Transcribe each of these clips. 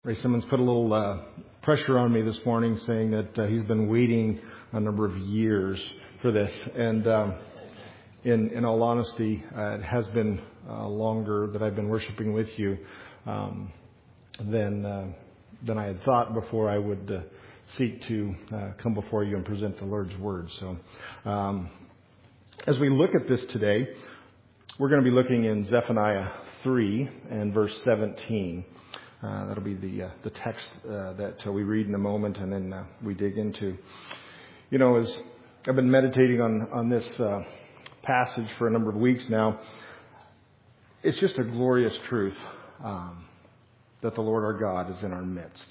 Ray Simmons put a little pressure on me this morning, saying that he's been waiting a number of years for this. And in all honesty, it has been longer that I've been worshiping with you than I had thought before I would seek to come before you and present the Lord's Word. So as we look at this today, we're going to be looking in Zephaniah 3 and verse 17. That'll be the text that we read in a moment, and then we dig into. You know, as I've been meditating on this passage for a number of weeks now, it's just a glorious truth that the Lord our God is in our midst.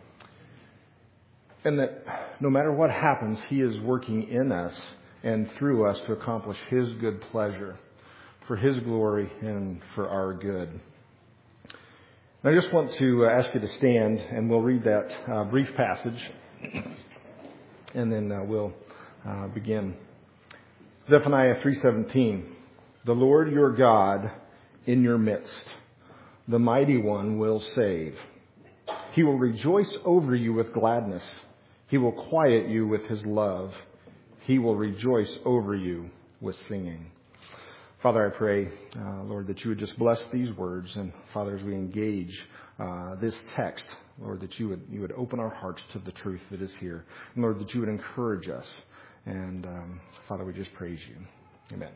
And that no matter what happens, He is working in us and through us to accomplish His good pleasure, for His glory and for our good. I just want to ask you to stand, and we'll read that brief passage, and then we'll begin. Zephaniah 3:17. The Lord your God in your midst, the mighty one will save. He will rejoice over you with gladness. He will quiet you with His love. He will rejoice over you with singing. Father, I pray, Lord, that you would just bless these words. And Father, as we engage this text, Lord, that you would open our hearts to the truth that is here. And Lord, that you would encourage us. And Father, we just praise you. Amen.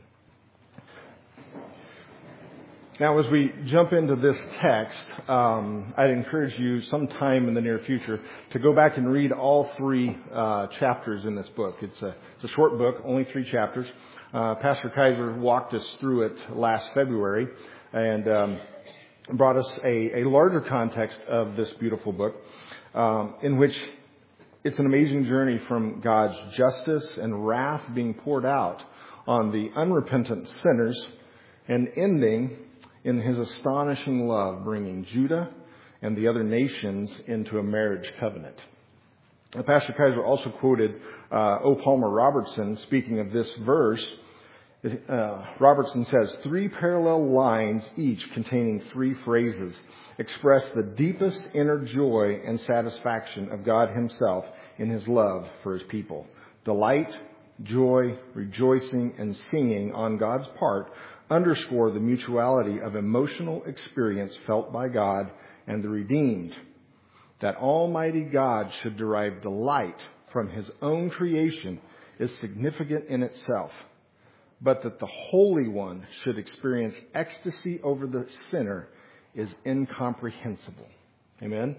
Now, as we jump into this text, I'd encourage you sometime in the near future to go back and read all three chapters in this book. It's a short book, only 3 chapters. Pastor Kaiser walked us through it last February and brought us a larger context of this beautiful book, in which it's an amazing journey from God's justice and wrath being poured out on the unrepentant sinners and ending in His astonishing love, bringing Judah and the other nations into a marriage covenant. Pastor Kaiser also quoted O. Palmer Robertson speaking of this verse. Robertson says, 3 parallel lines, each containing 3 phrases, express the deepest inner joy and satisfaction of God Himself in His love for His people. Delight, joy, rejoicing, and singing on God's part underscore the mutuality of emotional experience felt by God and the redeemed. That Almighty God should derive delight from His own creation is significant in itself. But that the Holy One should experience ecstasy over the sinner is incomprehensible. Amen?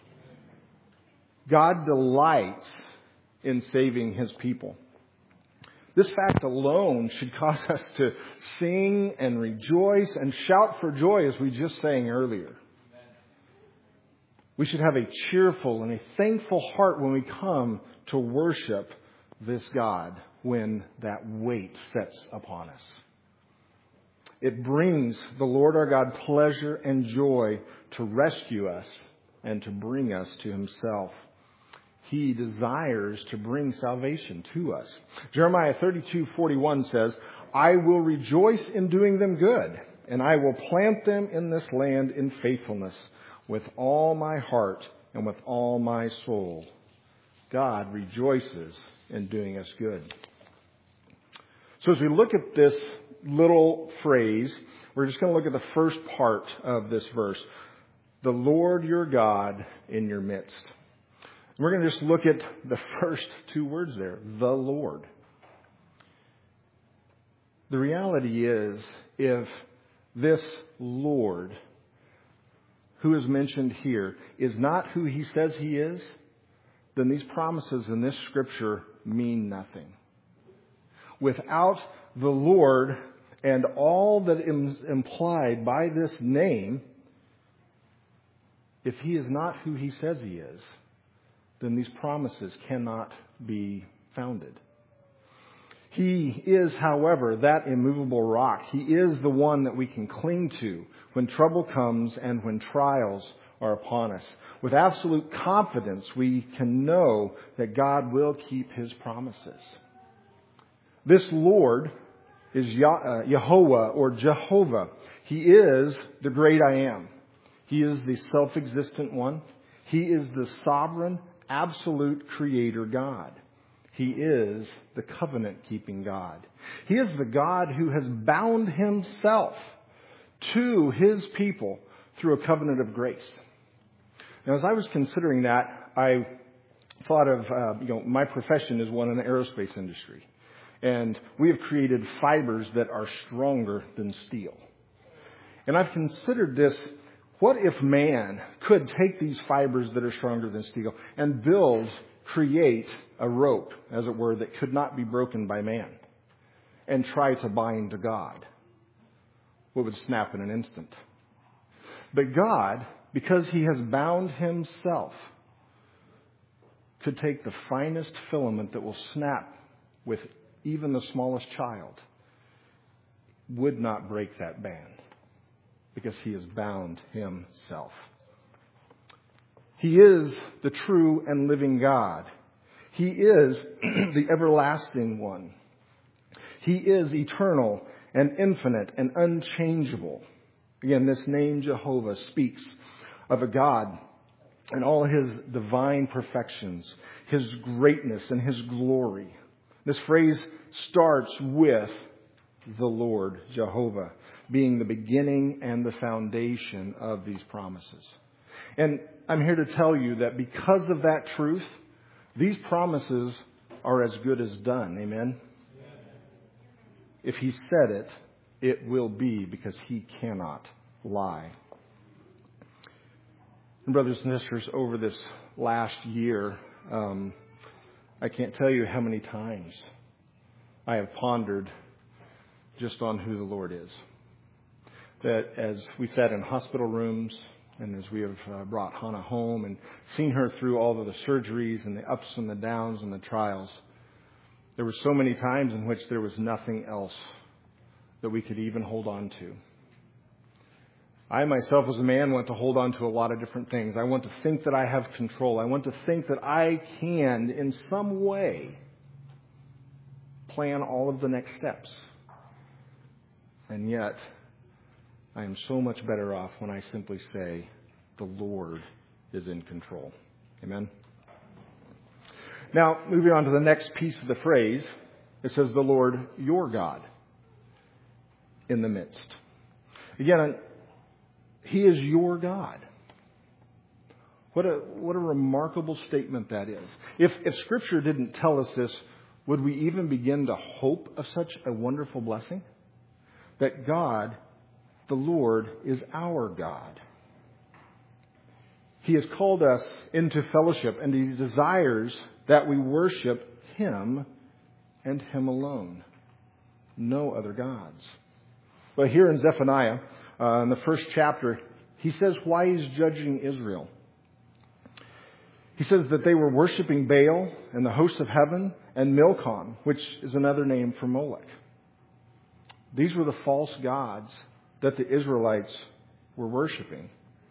God delights in saving His people. This fact alone should cause us to sing and rejoice and shout for joy, as we just sang earlier. We should have a cheerful and a thankful heart when we come to worship this God, when that weight sets upon us. It brings the Lord our God pleasure and joy to rescue us and to bring us to Himself. He desires to bring salvation to us. Jeremiah 32:41 says, I will rejoice in doing them good, and I will plant them in this land in faithfulness with all my heart and with all my soul. God rejoices in doing us good. So as we look at this little phrase, we're just going to look at the first part of this verse. The Lord your God in your midst. We're going to just look at the first 2 words there, the Lord. The reality is, if this Lord, who is mentioned here, is not who He says He is, then these promises in this scripture mean nothing. Without the Lord and all that is implied by this name, if He is not who He says He is, then these promises cannot be founded. He is, however, that immovable rock. He is the one that we can cling to when trouble comes and when trials are upon us. With absolute confidence, we can know that God will keep His promises. This Lord is Yahovah or Jehovah. He is the great I am. He is the self-existent one. He is the sovereign, absolute creator God. He is the covenant-keeping God. He is the God who has bound himself to his people through a covenant of grace. Now, as I was considering that, I thought of, my profession is one in the aerospace industry. And we have created fibers that are stronger than steel. And I've considered this, what if man could take these fibers that are stronger than steel and create a rope, as it were, that could not be broken by man and try to bind to God? What would snap in an instant? But God, because he has bound himself, could take the finest filament that will snap with even the smallest child, would not break that band because he has bound himself. He is the true and living God. He is the everlasting one. He is eternal and infinite and unchangeable. Again, this name Jehovah speaks of a God and all his divine perfections, his greatness and his glory. This phrase starts with the Lord, Jehovah, being the beginning and the foundation of these promises. And I'm here to tell you that because of that truth, these promises are as good as done. Amen? If he said it, it will be, because he cannot lie. And brothers and sisters, over this last year, I can't tell you how many times I have pondered just on who the Lord is. That as we sat in hospital rooms and as we have brought Hannah home and seen her through all of the surgeries and the ups and the downs and the trials, there were so many times in which there was nothing else that we could even hold on to. I myself as a man want to hold on to a lot of different things. I want to think that I have control. I want to think that I can, in some way, plan all of the next steps. And yet, I am so much better off when I simply say, the Lord is in control. Amen? Now, moving on to the next piece of the phrase, it says, the Lord, your God, in the midst. Again, he is your God. What a remarkable statement that is. If Scripture didn't tell us this, would we even begin to hope of such a wonderful blessing? That God, the Lord, is our God. He has called us into fellowship, and he desires that we worship him and him alone. No other gods. But here in Zephaniah, in the first chapter, he says why he's judging Israel. He says that they were worshiping Baal and the hosts of heaven and Milcom, which is another name for Molech. These were the false gods that the Israelites were worshiping.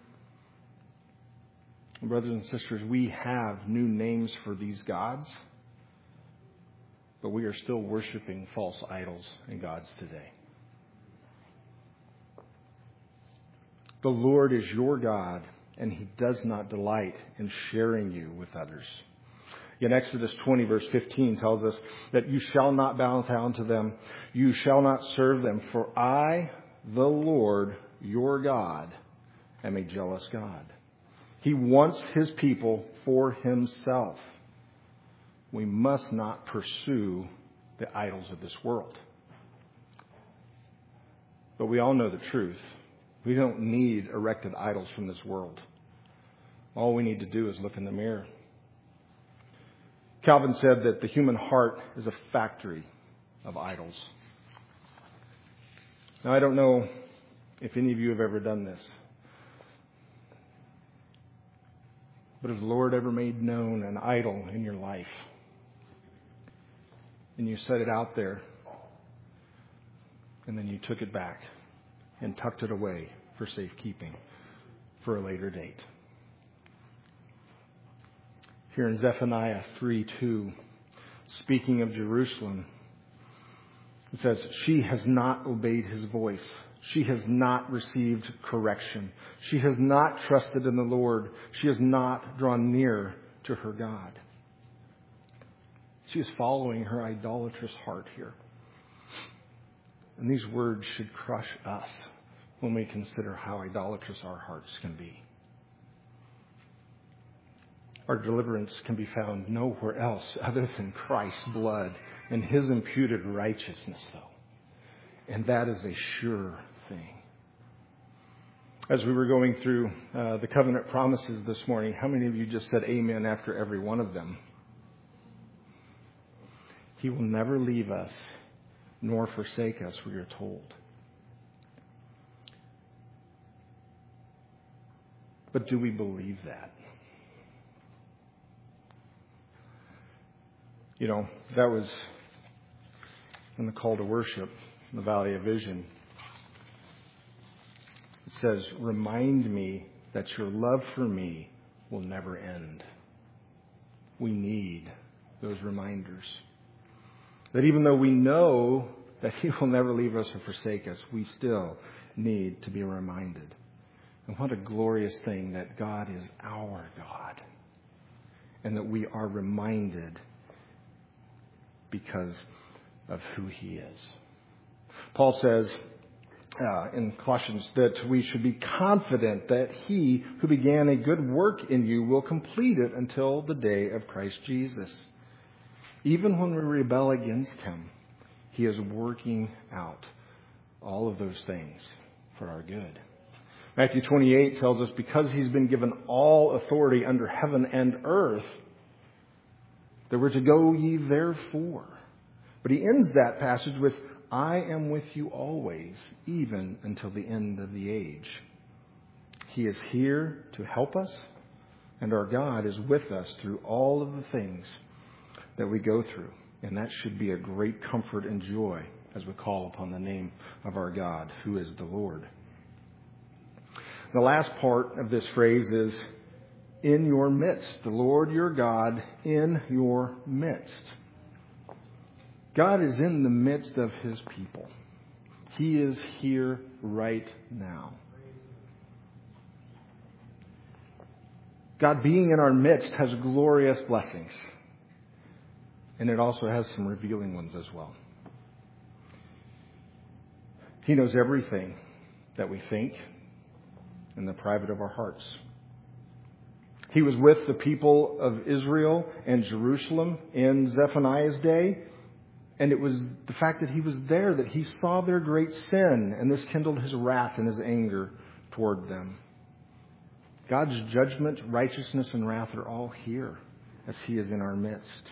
Brothers and sisters, we have new names for these gods, but we are still worshiping false idols and gods today. The Lord is your God, and he does not delight in sharing you with others. In Exodus 20, verse 15 tells us that you shall not bow down to them. You shall not serve them. For I, the Lord, your God, am a jealous God. He wants his people for himself. We must not pursue the idols of this world. But we all know the truth. We don't need erected idols from this world. All we need to do is look in the mirror. Calvin said that the human heart is a factory of idols. Now, I don't know if any of you have ever done this. But has the Lord ever made known an idol in your life? And you set it out there, and then you took it back and tucked it away for safekeeping for a later date. Here in Zephaniah 3:2, speaking of Jerusalem, it says, she has not obeyed his voice She has not received correction. She has not trusted in the Lord. She has not drawn near to her God. She is following her idolatrous heart here. And these words should crush us when we consider how idolatrous our hearts can be. Our deliverance can be found nowhere else other than Christ's blood and His imputed righteousness, though. And that is a sure thing. As we were going through the covenant promises this morning, how many of you just said amen after every one of them? He will never leave us nor forsake us, we are told. But do we believe that? You know, that was in the call to worship in the Valley of Vision. It says, remind me that your love for me will never end. We need those reminders. That even though we know that He will never leave us or forsake us, we still need to be reminded. And what a glorious thing that God is our God. And that we are reminded because of who He is. Paul says in Colossians that we should be confident that He who began a good work in you will complete it until the day of Christ Jesus. Even when we rebel against Him, He is working out all of those things for our good. Matthew 28 tells us because He's been given all authority under heaven and earth, that we're to go ye therefore. But He ends that passage with, I am with you always, even until the end of the age. He is here to help us, and our God is with us through all of the things that we go through. And that should be a great comfort and joy as we call upon the name of our God, who is the Lord. The last part of this phrase is, in your midst. The Lord your God in your midst. God is in the midst of His people. He is here right now. God being in our midst has glorious blessings. And it also has some revealing ones as well. He knows everything that we think in the private of our hearts. He was with the people of Israel and Jerusalem in Zephaniah's day. And it was the fact that He was there that He saw their great sin. And this kindled His wrath and His anger toward them. God's judgment, righteousness, and wrath are all here as He is in our midst.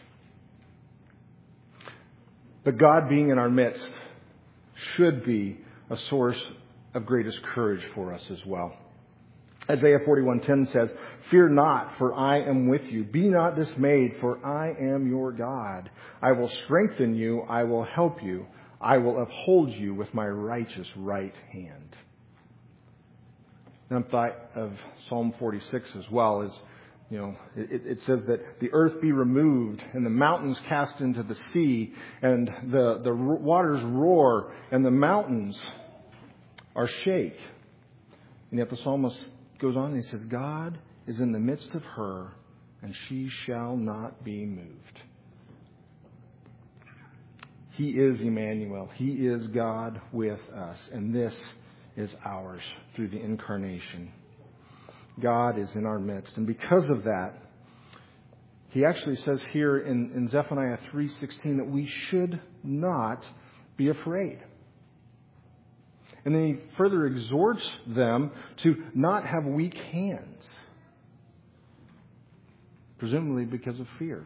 But God being in our midst should be a source of greatest courage for us as well. Isaiah 41:10 says, fear not, for I am with you. Be not dismayed, for I am your God. I will strengthen you. I will help you. I will uphold you with my righteous right hand. And I'm thought of Psalm 46 as well. As you know, it says that the earth be removed and the mountains cast into the sea, and the waters roar and the mountains are shake. And yet the psalmist goes on and he says, God is in the midst of her, and she shall not be moved. He is Emmanuel. He is God with us, and this is ours through the incarnation. God is in our midst, and because of that, He actually says here in Zephaniah 3:16 that we should not be afraid. And then He further exhorts them to not have weak hands, presumably because of fear.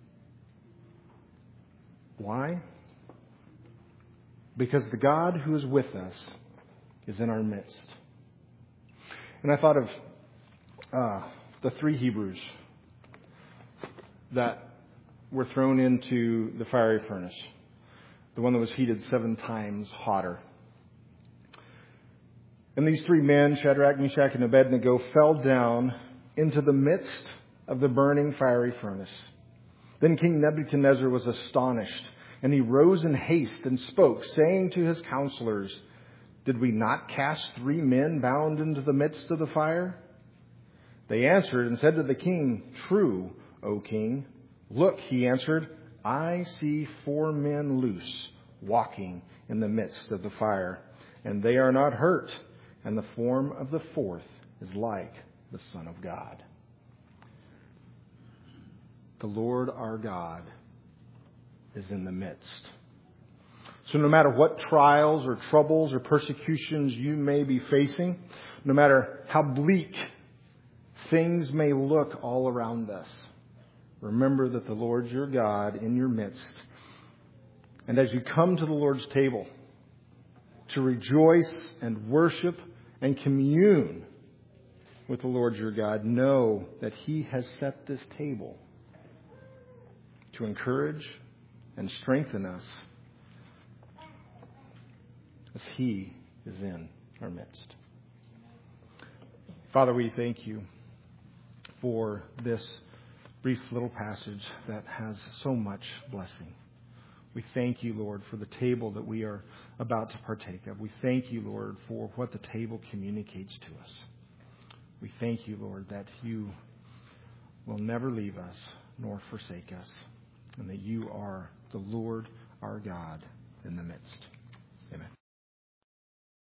Why? Because the God who is with us is in our midst. And I thought of the 3 Hebrews that were thrown into the fiery furnace, the one that was heated 7 times hotter. And these 3 men, Shadrach, Meshach, and Abednego, fell down into the midst of the burning fiery furnace. Then King Nebuchadnezzar was astonished, and he rose in haste and spoke, saying to his counselors, Did we not cast 3 men bound into the midst of the fire?" They answered and said to the king, "True, O king." "Look," he answered, "I see 4 men loose, walking in the midst of the fire, and they are not hurt, and the form of the 4th is like the Son of God." The Lord our God is in the midst. So no matter what trials or troubles or persecutions you may be facing, no matter how bleak things may look all around us, remember that the Lord's your God in your midst. And as you come to the Lord's table to rejoice and worship and commune with the Lord your God, know that He has set this table to encourage and strengthen us as He is in our midst. Father, we thank you for this brief little passage that has so much blessing. We thank you, Lord, for the table that we are about to partake of. We thank you, Lord, for what the table communicates to us. We thank you, Lord, that you will never leave us nor forsake us, and that you are the Lord our God in the midst. Amen.